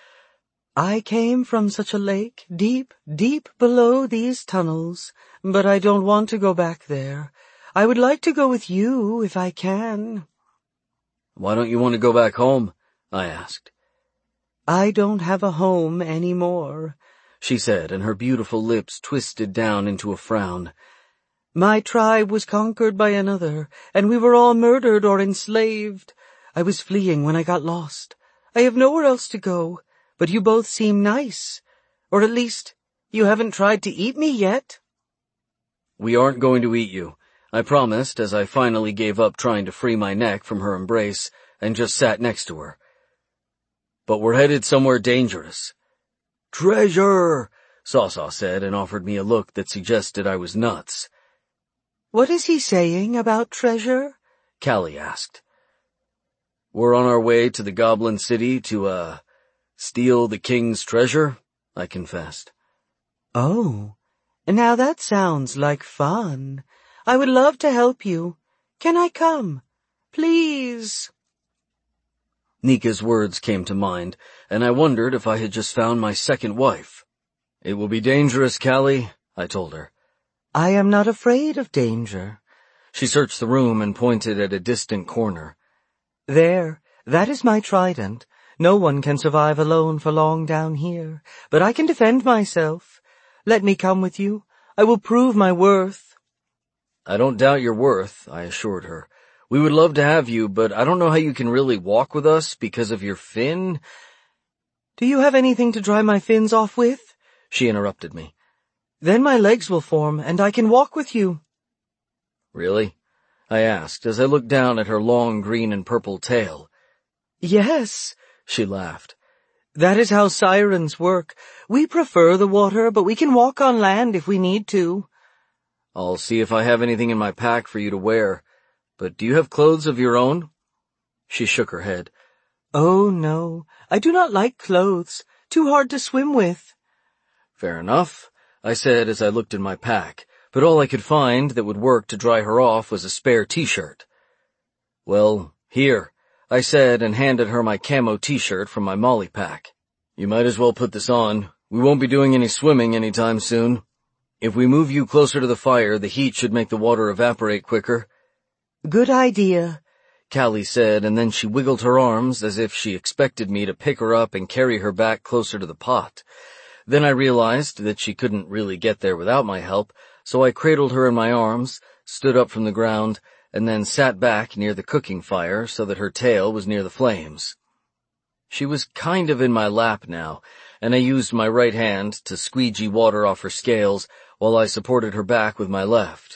"I came from such a lake, deep, deep below these tunnels, but I don't want to go back there. I would like to go with you if I can." "Why don't you want to go back home?" I asked. "I don't have a home anymore," she said, and her beautiful lips twisted down into a frown. "My tribe was conquered by another, and we were all murdered or enslaved. I was fleeing when I got lost. I have nowhere else to go, but you both seem nice. Or at least, you haven't tried to eat me yet." "We aren't going to eat you," I promised as I finally gave up trying to free my neck from her embrace and just sat next to her. "But we're headed somewhere dangerous." "Treasure," Saw-Saw said and offered me a look that suggested I was nuts. "What is he saying about treasure?" Callie asked. "We're on our way to the Goblin City to, steal the king's treasure," I confessed. "Oh, now that sounds like fun. I would love to help you. Can I come? Please." Nika's words came to mind, and I wondered if I had just found my second wife. "It will be dangerous, Callie," I told her. "I am not afraid of danger." She searched the room and pointed at a distant corner. "There, that is my trident. No one can survive alone for long down here, but I can defend myself. Let me come with you. I will prove my worth." "I don't doubt your worth," I assured her. "We would love to have you, but I don't know how you can really walk with us because of your fin." "Do you have anything to dry my fins off with?" she interrupted me. "Then my legs will form, and I can walk with you." "Really?" I asked as I looked down at her long green and purple tail. "Yes," she laughed. "That is how sirens work. We prefer the water, but we can walk on land if we need to." "I'll see if I have anything in my pack for you to wear. But do you have clothes of your own?" She shook her head. Oh, no, I do not like clothes. Too hard to swim with. Fair enough, I said as I looked in my pack, but all I could find that would work to dry her off was a spare t-shirt. Well, here, I said and handed her my camo t-shirt from my Molly pack. You might as well put this on. We won't be doing any swimming anytime soon. If we move you closer to the fire, the heat should make the water evaporate quicker. Good idea, Callie said, and then she wiggled her arms as if she expected me to pick her up and carry her back closer to the pot. Then I realized that she couldn't really get there without my help, so I cradled her in my arms, stood up from the ground, and then sat back near the cooking fire so that her tail was near the flames. She was kind of in my lap now, and I used my right hand to squeegee water off her scales while I supported her back with my left.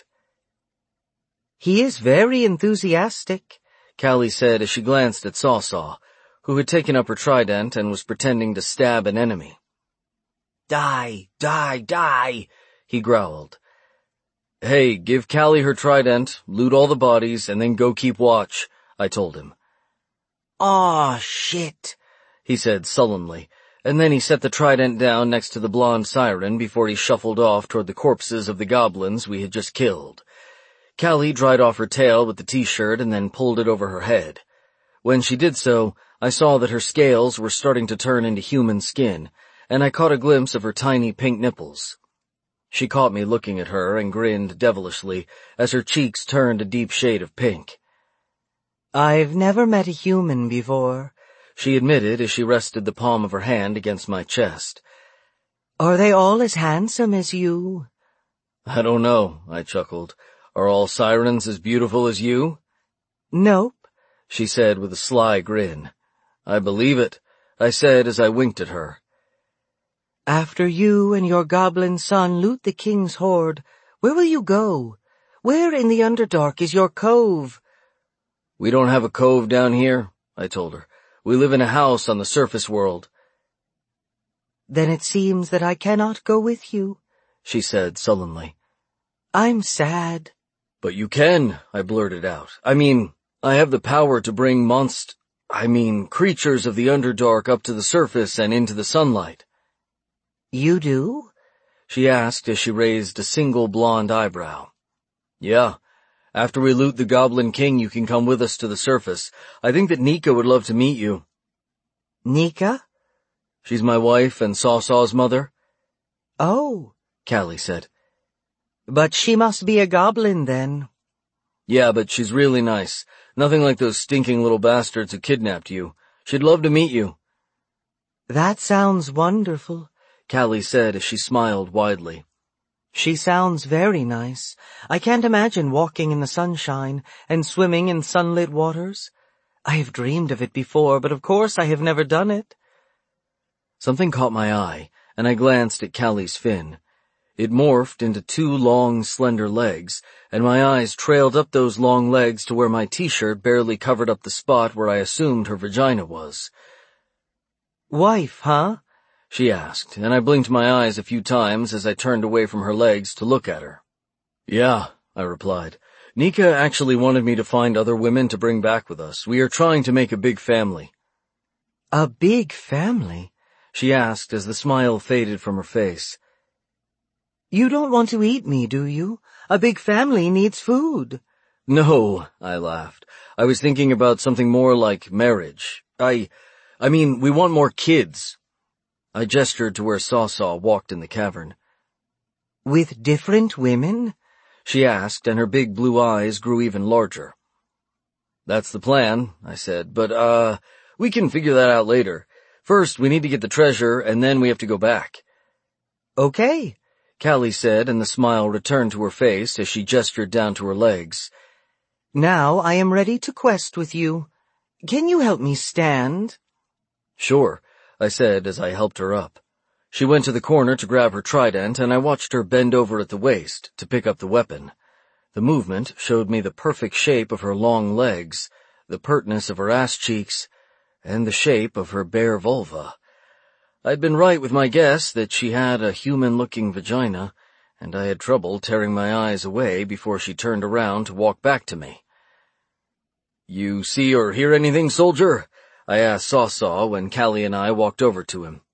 He is very enthusiastic, Callie said as she glanced at Saw-Saw, who had taken up her trident and was pretending to stab an enemy. Die, die, die, he growled. Hey, give Callie her trident, loot all the bodies, and then go keep watch, I told him. Aw, shit, he said sullenly, and then he set the trident down next to the blonde siren before he shuffled off toward the corpses of the goblins we had just killed. Callie dried off her tail with the t-shirt and then pulled it over her head. When she did so, I saw that her scales were starting to turn into human skin, and I caught a glimpse of her tiny pink nipples. She caught me looking at her and grinned devilishly as her cheeks turned a deep shade of pink. I've never met a human before, she admitted as she rested the palm of her hand against my chest. Are they all as handsome as you? I don't know, I chuckled. Are all sirens as beautiful as you? Nope, she said with a sly grin. I believe it, I said as I winked at her. After you and your goblin son loot the king's hoard, where will you go? Where in the Underdark is your cove? We don't have a cove down here, I told her. We live in a house on the surface world. Then it seems that I cannot go with you, she said sullenly. I'm sad. But you can, I blurted out. I have the power to bring creatures of the Underdark up to the surface and into the sunlight. You do? She asked as she raised a single blonde eyebrow. Yeah. After we loot the Goblin King, you can come with us to the surface. I think that Nika would love to meet you. Nika? She's my wife and Saw-Saw's mother. Oh, Callie said. But she must be a goblin then. Yeah, but she's really nice. Nothing like those stinking little bastards who kidnapped you. She'd love to meet you. That sounds wonderful, Callie said as she smiled widely. She sounds very nice. I can't imagine walking in the sunshine and swimming in sunlit waters. I have dreamed of it before, but of course I have never done it. Something caught my eye, and I glanced at Callie's fin. It morphed into 2 long, slender legs, and my eyes trailed up those long legs to where my t-shirt barely covered up the spot where I assumed her vagina was. Wife, huh? She asked, and I blinked my eyes a few times as I turned away from her legs to look at her. Yeah, I replied. Nika actually wanted me to find other women to bring back with us. We are trying to make a big family. A big family? She asked as the smile faded from her face. You don't want to eat me, do you? A big family needs food. No, I laughed. I was thinking about something more like marriage. We want more kids. I gestured to where Saw-Saw walked in the cavern. With different women? She asked, and her big blue eyes grew even larger. That's the plan, I said, but, we can figure that out later. First, we need to get the treasure, and then we have to go back. Okay, Callie said, and the smile returned to her face as she gestured down to her legs. Now I am ready to quest with you. Can you help me stand? Sure, I said as I helped her up. She went to the corner to grab her trident, and I watched her bend over at the waist to pick up the weapon. The movement showed me the perfect shape of her long legs, the pertness of her ass cheeks, and the shape of her bare vulva. I'd been right with my guess that she had a human-looking vagina, and I had trouble tearing my eyes away before she turned around to walk back to me. You see or hear anything, soldier? I asked Saw when Callie and I walked over to him.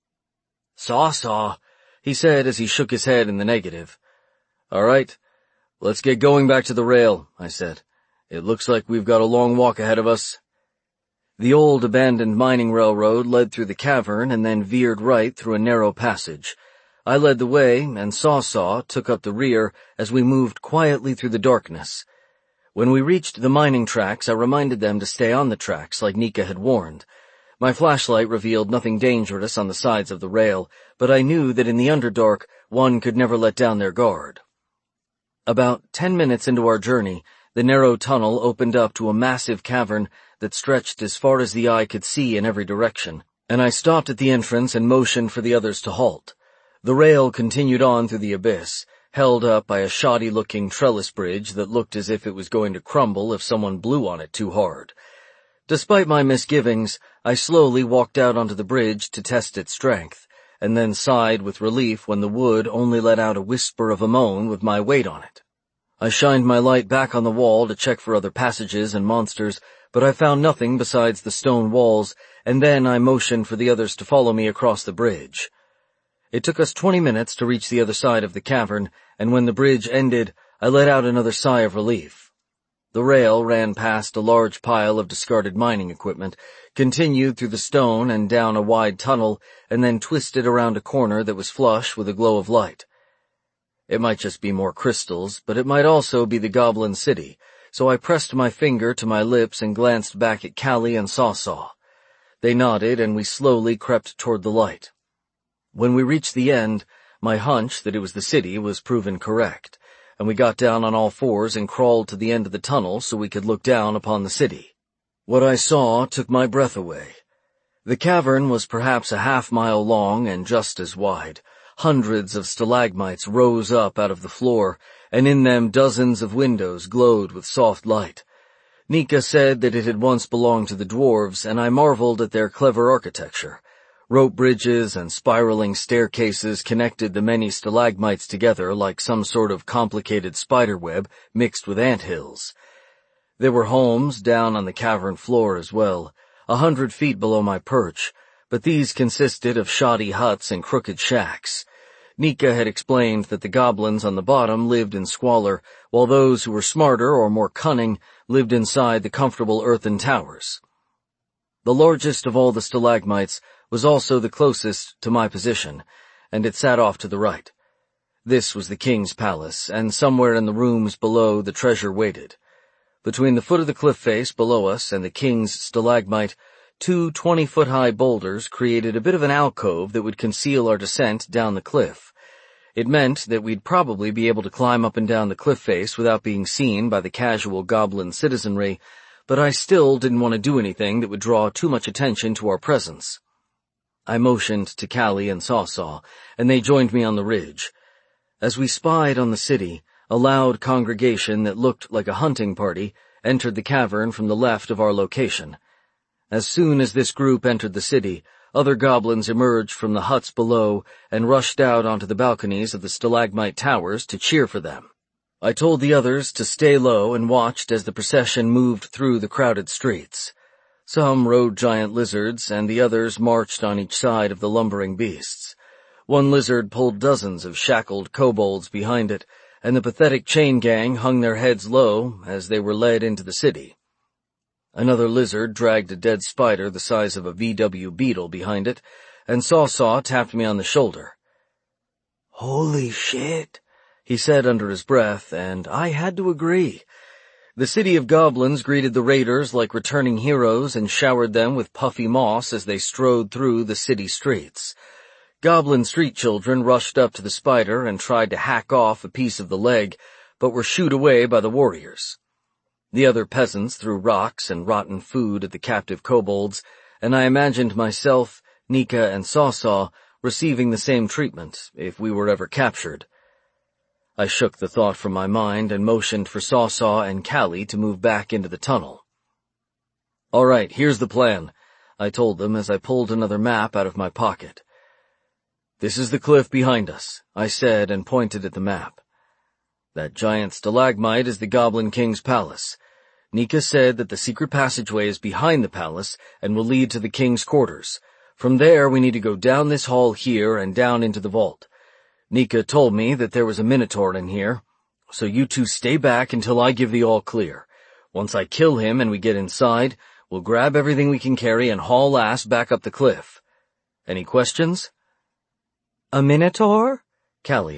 Saw, he said as he shook his head in the negative. All right, let's get going back to the rail, I said. It looks like we've got a long walk ahead of us. The old abandoned mining railroad led through the cavern and then veered right through a narrow passage. I led the way, and Saw took up the rear as we moved quietly through the darkness. When we reached the mining tracks, I reminded them to stay on the tracks like Nika had warned. My flashlight revealed nothing dangerous on the sides of the rail, but I knew that in the Underdark, one could never let down their guard. About 10 minutes into our journey, the narrow tunnel opened up to a massive cavern that stretched as far as the eye could see in every direction, and I stopped at the entrance and motioned for the others to halt. The rail continued on through the abyss, held up by a shoddy-looking trellis bridge that looked as if it was going to crumble if someone blew on it too hard. Despite my misgivings, I slowly walked out onto the bridge to test its strength, and then sighed with relief when the wood only let out a whisper of a moan with my weight on it. I shined my light back on the wall to check for other passages and monsters, but I found nothing besides the stone walls, and then I motioned for the others to follow me across the bridge. It took us 20 minutes to reach the other side of the cavern, and when the bridge ended, I let out another sigh of relief. The rail ran past a large pile of discarded mining equipment, continued through the stone and down a wide tunnel, and then twisted around a corner that was flush with a glow of light. It might just be more crystals, but it might also be the Goblin City, so I pressed my finger to my lips and glanced back at Callie and Saw. They nodded, and we slowly crept toward the light. When we reached the end, my hunch that it was the city was proven correct, and we got down on all fours and crawled to the end of the tunnel so we could look down upon the city. What I saw took my breath away. The cavern was perhaps a half-mile long and just as wide. Hundreds of stalagmites rose up out of the floor, and in them dozens of windows glowed with soft light. Nika said that it had once belonged to the dwarves, and I marveled at their clever architecture. Rope bridges and spiraling staircases connected the many stalagmites together like some sort of complicated spiderweb mixed with anthills. There were homes down on the cavern floor as well, 100 feet below my perch, but these consisted of shoddy huts and crooked shacks. Nika had explained that the goblins on the bottom lived in squalor, while those who were smarter or more cunning lived inside the comfortable earthen towers. The largest of all the stalagmites was also the closest to my position, and it sat off to the right. This was the king's palace, and somewhere in the rooms below the treasure waited. Between the foot of the cliff face below us and the king's stalagmite, 2 20-foot-high boulders created a bit of an alcove that would conceal our descent down the cliff. It meant that we'd probably be able to climb up and down the cliff face without being seen by the casual goblin citizenry, but I still didn't want to do anything that would draw too much attention to our presence. I motioned to Callie and Saw, and they joined me on the ridge. As we spied on the city, a loud congregation that looked like a hunting party entered the cavern from the left of our location. As soon as this group entered the city, other goblins emerged from the huts below and rushed out onto the balconies of the stalagmite towers to cheer for them. I told the others to stay low and watched as the procession moved through the crowded streets. Some rode giant lizards, and the others marched on each side of the lumbering beasts. One lizard pulled dozens of shackled kobolds behind it, and the pathetic chain gang hung their heads low as they were led into the city. Another lizard dragged a dead spider the size of a VW beetle behind it, and Saw tapped me on the shoulder. "Holy shit," he said under his breath, and I had to agree. The city of goblins greeted the raiders like returning heroes and showered them with puffy moss as they strode through the city streets. Goblin street children rushed up to the spider and tried to hack off a piece of the leg, but were shooed away by the warriors. The other peasants threw rocks and rotten food at the captive kobolds, and I imagined myself, Nika, and Saw receiving the same treatment if we were ever captured. I shook the thought from my mind and motioned for Saw and Callie to move back into the tunnel. "All right, here's the plan," I told them as I pulled another map out of my pocket. "This is the cliff behind us," I said and pointed at the map. "That giant stalagmite is the Goblin King's palace. Nika said that the secret passageway is behind the palace and will lead to the king's quarters. From there, we need to go down this hall here and down into the vault. Nika told me that there was a minotaur in here, so you two stay back until I give the all clear. Once I kill him and we get inside, we'll grab everything we can carry and haul ass back up the cliff. Any questions? A minotaur? Callie